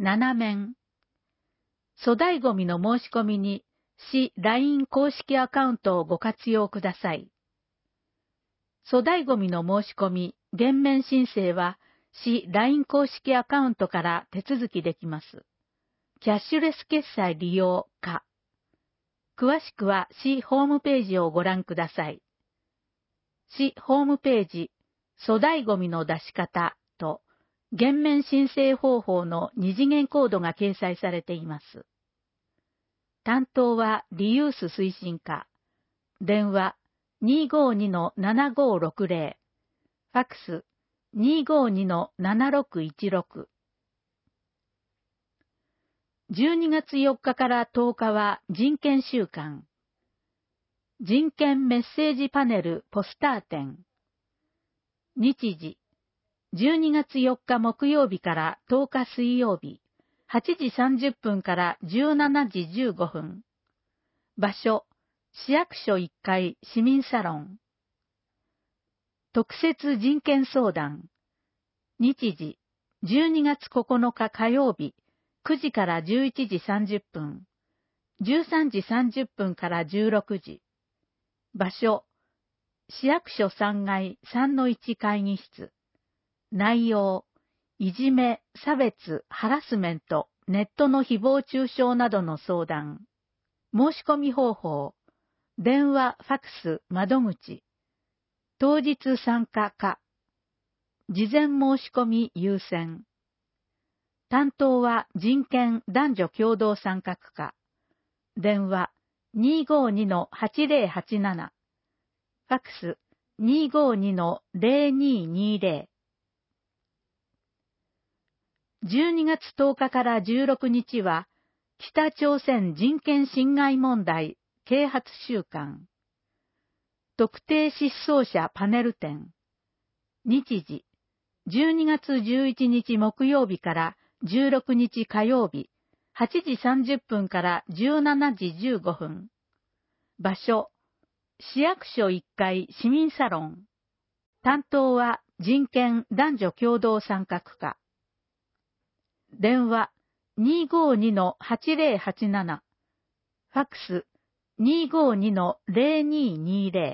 7面。粗大ごみの申し込みに市 LINE 公式アカウントをご活用ください。粗大ごみの申し込み、減免申請は市 LINE 公式アカウントから手続きできます。キャッシュレス決済利用か。詳しくは市ホームページをご覧ください。市ホームページ、粗大ごみの出し方と減免申請方法の二次元コードが掲載されています。担当はリユース推進課。電話 252-7560。ファックス 252-7616。12月4日から10日は人権週間。人権メッセージパネルポスター展。日時。12月4日木曜日から10日水曜日。8時30分から17時15分。場所、市役所1階市民サロン。特設人権相談。日時、12月9日火曜日、9時から11時30分。13時30分から16時。場所、市役所3階3-1会議室。内容、いじめ、差別、ハラスメント、ネットの誹謗中傷などの相談。申し込み方法。電話、ファックス、窓口。当日参加か。事前申し込み優先。担当は人権男女共同参画課。電話 252-8087。ファックス 252-0220。12月10日から16日は、北朝鮮人権侵害問題啓発週間。特定失踪者パネル展。日時、12月11日木曜日から16日火曜日、8時30分から17時15分。場所、市役所1階市民サロン。担当は人権男女共同参画課。電話 252-8087。ファックス 252-0220。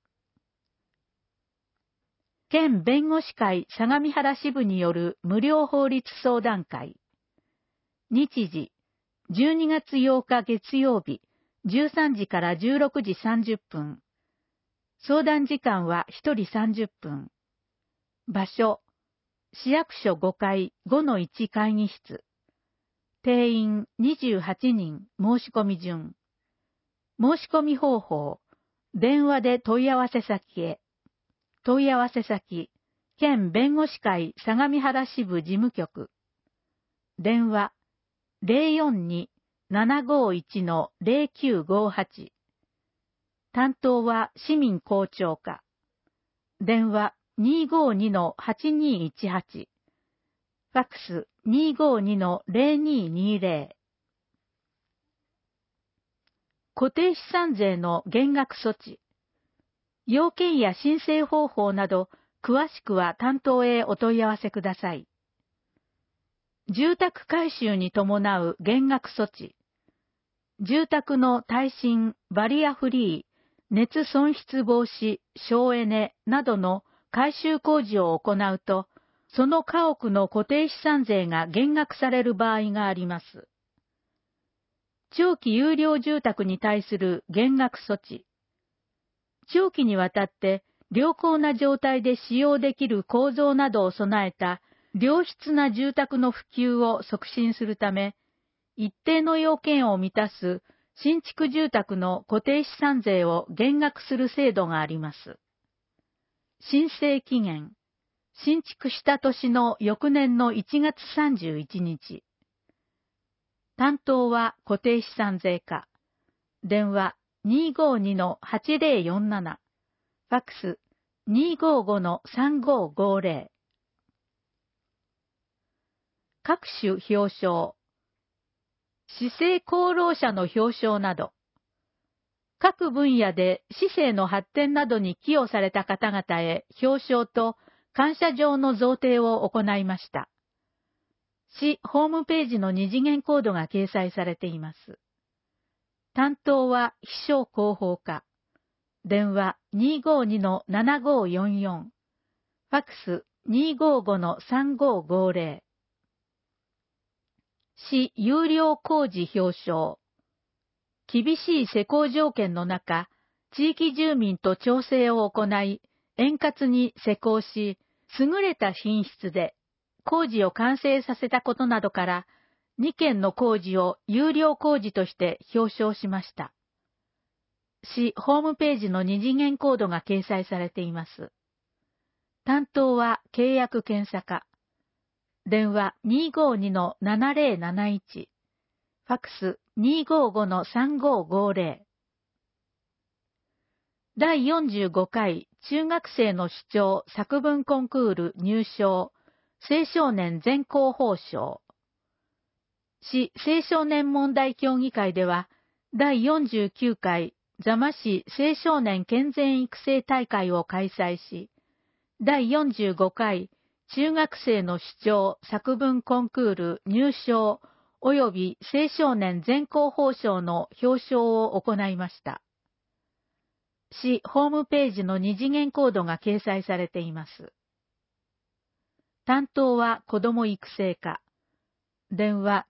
県弁護士会相模原支部による無料法律相談会。日時、12月8日月曜日、13時から16時30分。相談時間は1人30分。場所、市役所5階 5-1 会議室。定員28人申し込み順。申し込み方法、電話で問い合わせ先へ。問い合わせ先、県弁護士会相模原支部事務局。電話 042-751-0958。担当は市民公聴課。電話 252-8218。ファックス 252-0220。固定資産税の減額措置。要件や申請方法など、詳しくは担当へお問い合わせください。住宅改修に伴う減額措置。住宅の耐震、バリアフリー、熱損失防止、省エネなどの改修工事を行うと、その家屋の固定資産税が減額される場合があります。長期有料住宅に対する減額措置。長期にわたって良好な状態で使用できる構造などを備えた良質な住宅の普及を促進するため、一定の要件を満たす新築住宅の固定資産税を減額する制度があります。申請期限。新築した年の翌年の1月31日。担当は固定資産税課。電話 252-8047。ファックス 255-3550。各種表彰。市政功労者の表彰など。各分野で市政の発展などに寄与された方々へ表彰と感謝状の贈呈を行いました。 市ホームページの二次元コードが掲載されています。担当は秘書広報課。電話 252-7544。ファックス 255-3550。市有料工事表彰。厳しい施工条件の中、地域住民と調整を行い、円滑に施工し、優れた品質で工事を完成させたことなどから、2件の工事を有料工事として表彰しました。市ホームページの二次元コードが掲載されています。担当は契約検査課。電話 252-7071。ファックス 255-3550。第45回中学生の主張作文コンクール入賞青少年全校褒賞。市青少年問題協議会では、第49回座間市青少年健全育成大会を開催し、第45回中学生の主張作文コンクール入賞及び青少年全校褒賞の表彰を行いました。市ホームページの二次元コードが掲載されています。担当は子ども育成課。電話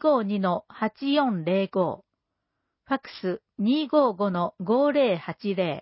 252-8405。ファックス 255-5080。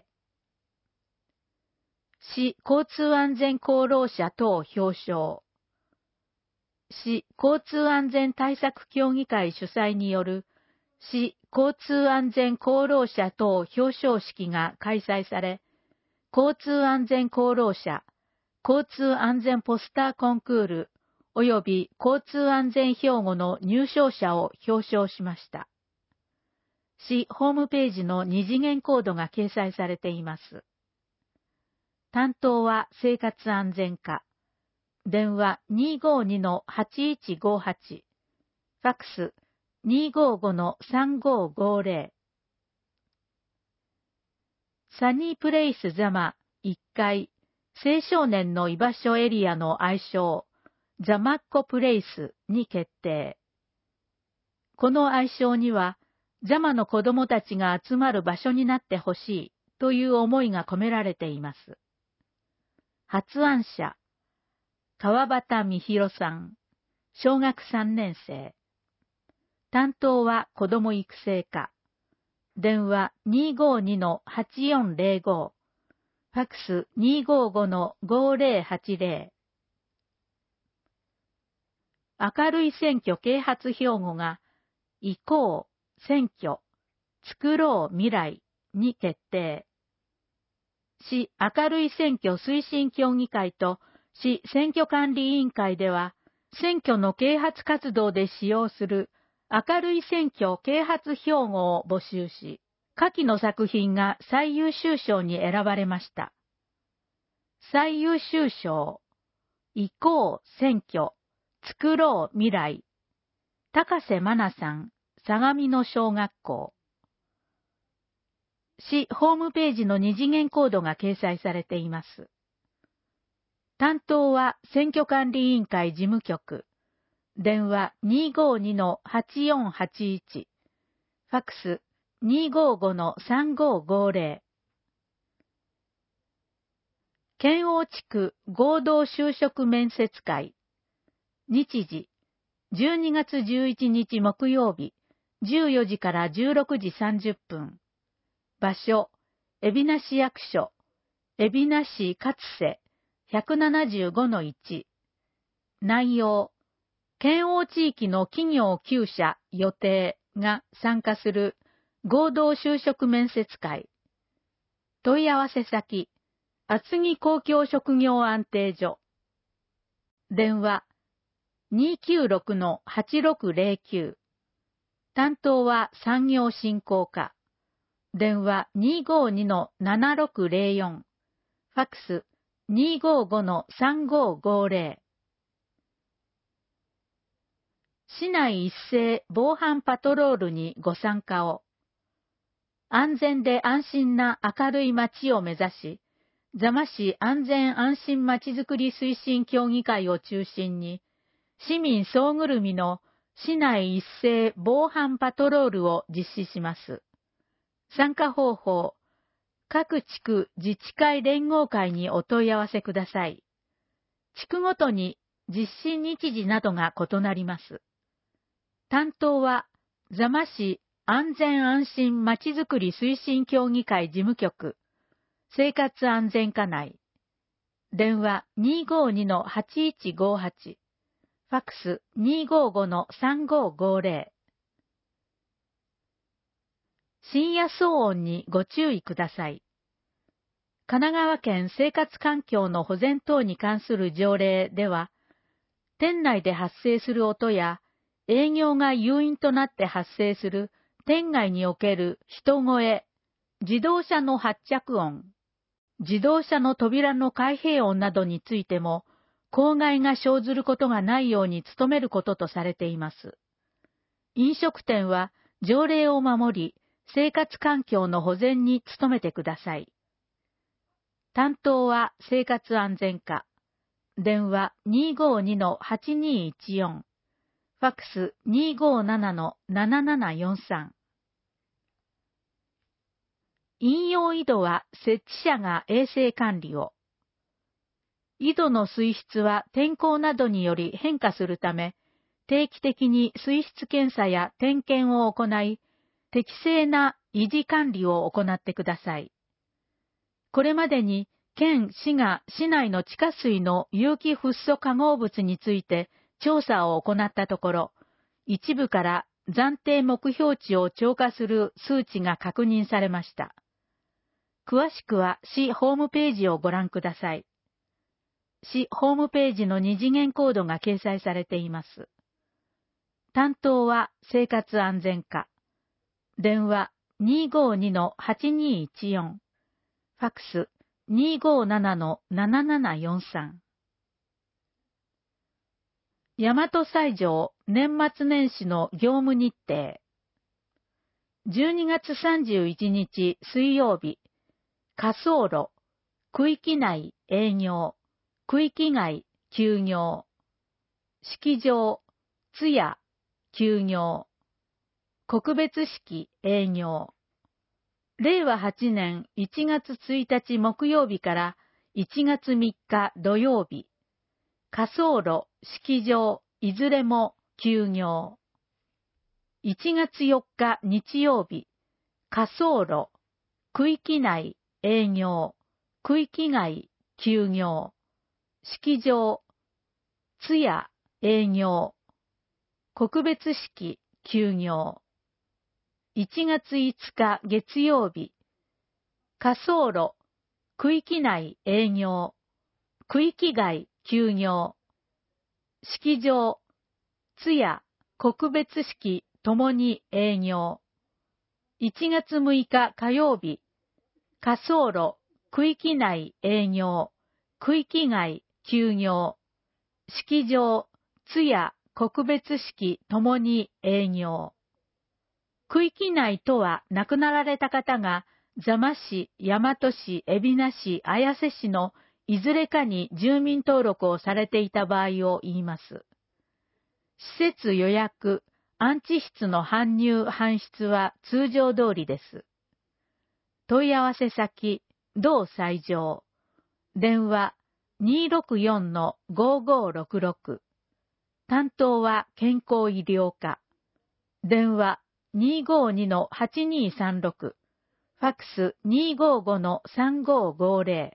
市交通安全功労者等表彰。市交通安全対策協議会主催による市交通安全功労者等表彰式が開催され、交通安全功労者、交通安全ポスターコンクール、及び交通安全標語の入賞者を表彰しました。市ホームページの二次元コードが掲載されています。担当は生活安全課。電話 252-8158。ファックス 255-3550。サニープレイス座間1階青少年の居場所エリアの愛称ザマッコプレイスに決定。この愛称には、ザマの子供たちが集まる場所になってほしいという思いが込められています。発案者、川端美弘さん、小学3年生。担当は子ども育成課。電話 252-8405。ファックス 255-5080。明るい選挙啓発標語が、行こう、選挙、作ろう未来に決定。市明るい選挙推進協議会と市選挙管理委員会では、選挙の啓発活動で使用する明るい選挙啓発標語を募集し、下記の作品が最優秀賞に選ばれました。最優秀賞、行こう、選挙、作ろう未来。高瀬真奈さん、相模野小学校。市ホームページの二次元コードが掲載されています。担当は選挙管理委員会事務局。電話 252-8481。ファックス 255-3550。県央地区合同就職面接会。日時、12月11日木曜日、14時から16時30分。場所、海老名市役所、海老名市勝瀬 175-1。内容、県央地域の企業9社予定が参加する合同就職面接会。問い合わせ先、厚木公共職業安定所。電話、296-8609。担当は産業振興課。電話 252-7604。ファックス 255-3550。市内一斉防犯パトロールにご参加を。安全で安心な明るい街を目指し、座間市安全安心まちづくり推進協議会を中心に、 市民総ぐるみの市内一斉防犯パトロールを実施します。参加方法、各地区自治会連合会にお問い合わせください。地区ごとに実施日時などが異なります。担当は、座間市安全安心まちづくり推進協議会事務局、生活安全課内。電話 252-8158、ファックス 255-3550。深夜騒音にご注意ください。神奈川県生活環境の保全等に関する条例では、店内で発生する音や営業が誘因となって発生する店外における人声、自動車の発着音、自動車の扉の開閉音などについても、公害が生ずることがないように努めることとされています。飲食店は条例を守り、生活環境の保全に努めてください。担当は生活安全課。電話 252-8214。ファックス 257-7743。飲用井戸は設置者が衛生管理を。井戸の水質は天候などにより変化するため、定期的に水質検査や点検を行い、適正な維持管理を行ってください。これまでに県・市が市内の地下水の有機フッ素化合物について調査を行ったところ、一部から暫定目標値を超過する数値が確認されました。詳しくは市ホームページをご覧ください。市ホームページの二次元コードが掲載されています。担当は生活安全課。電話 252-8214。ファックス 257-7743。大和西条年末年始の業務日程。12月31日水曜日、火葬炉、区域内営業、区域外休業、式場、通夜、休業、告別式営業。令和8年1月1日木曜日から1月3日土曜日、火葬炉、式場、いずれも休業。1月4日日曜日、火葬炉、区域内営業、区域外休業、式場、通夜営業、告別式休業。1月5日月曜日、火葬炉、区域内営業、区域外休業、式場、通夜、告別式ともに営業。1月6日火曜日、火葬炉、区域内営業、区域外休業、式場、通夜、告別式ともに営業。区域内とは亡くなられた方が座間市、大和市、海老名市、綾瀬市のいずれかに住民登録をされていた場合を言います。施設予約、安置室の搬入・搬出は通常通りです。問い合わせ先、同西条。電話 264-5566。担当は健康医療課。電話 252-8236。ファックス 255-3550。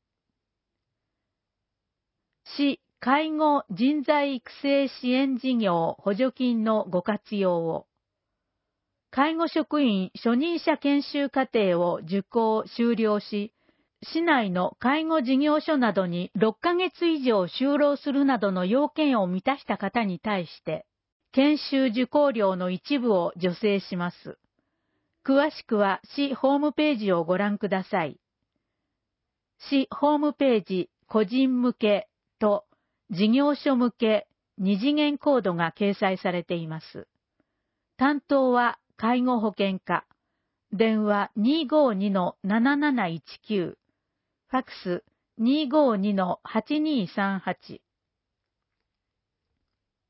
市介護人材育成支援事業補助金のご活用を。介護職員初任者研修課程を受講修了し、市内の介護事業所などに6ヶ月以上就労するなどの要件を満たした方に対して、研修受講料の一部を助成します。詳しくは市ホームページをご覧ください。市ホームページ個人向けと事業所向け二次元コードが掲載されています。担当は介護保険課。電話 252-7719。ファックス 252-8238。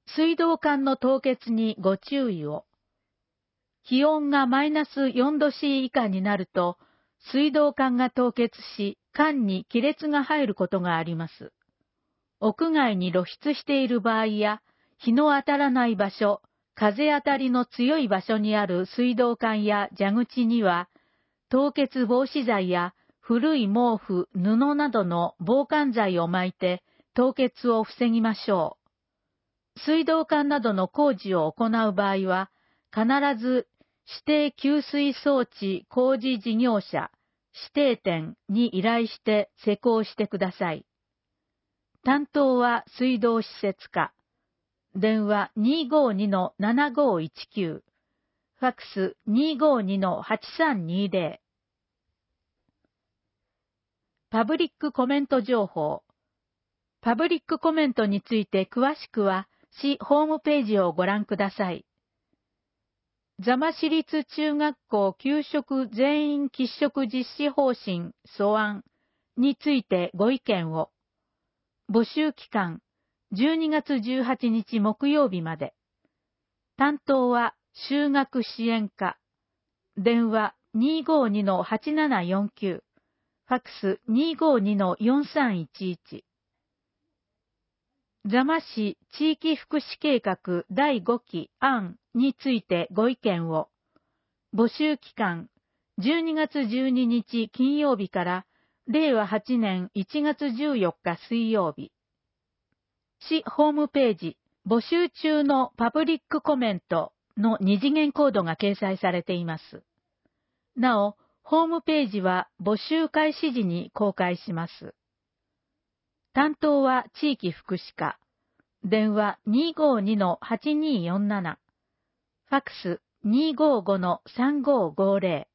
水道管の凍結にご注意を。気温がマイナス4度 C 以下になると、水道管が凍結し、管に亀裂が入ることがあります。屋外に露出している場合や、日の当たらない場所、風当たりの強い場所にある水道管や蛇口には、凍結防止剤や古い毛布、布などの防寒剤を巻いて凍結を防ぎましょう。水道管などの工事を行う場合は、必ず指定給水装置工事事業者、指定店に依頼して施工してください。担当は水道施設課。電話 252-7519。ファックス 252-8320。パブリックコメント情報。パブリックコメントについて詳しくは、市ホームページをご覧ください。座間市立中学校給食全員喫食実施方針素案についてご意見を。募集期間、12月18日木曜日まで。担当は就学支援課。電話 252-8749。ファックス 252-4311。座間市地域福祉計画第5期案についてご意見を。募集期間、12月12日金曜日から令和8年1月14日水曜日。市ホームページ、募集中のパブリックコメントの二次元コードが掲載されています。なお、ホームページは募集開始時に公開します。担当は地域福祉課。電話 252-8247。ファックス 255-3550。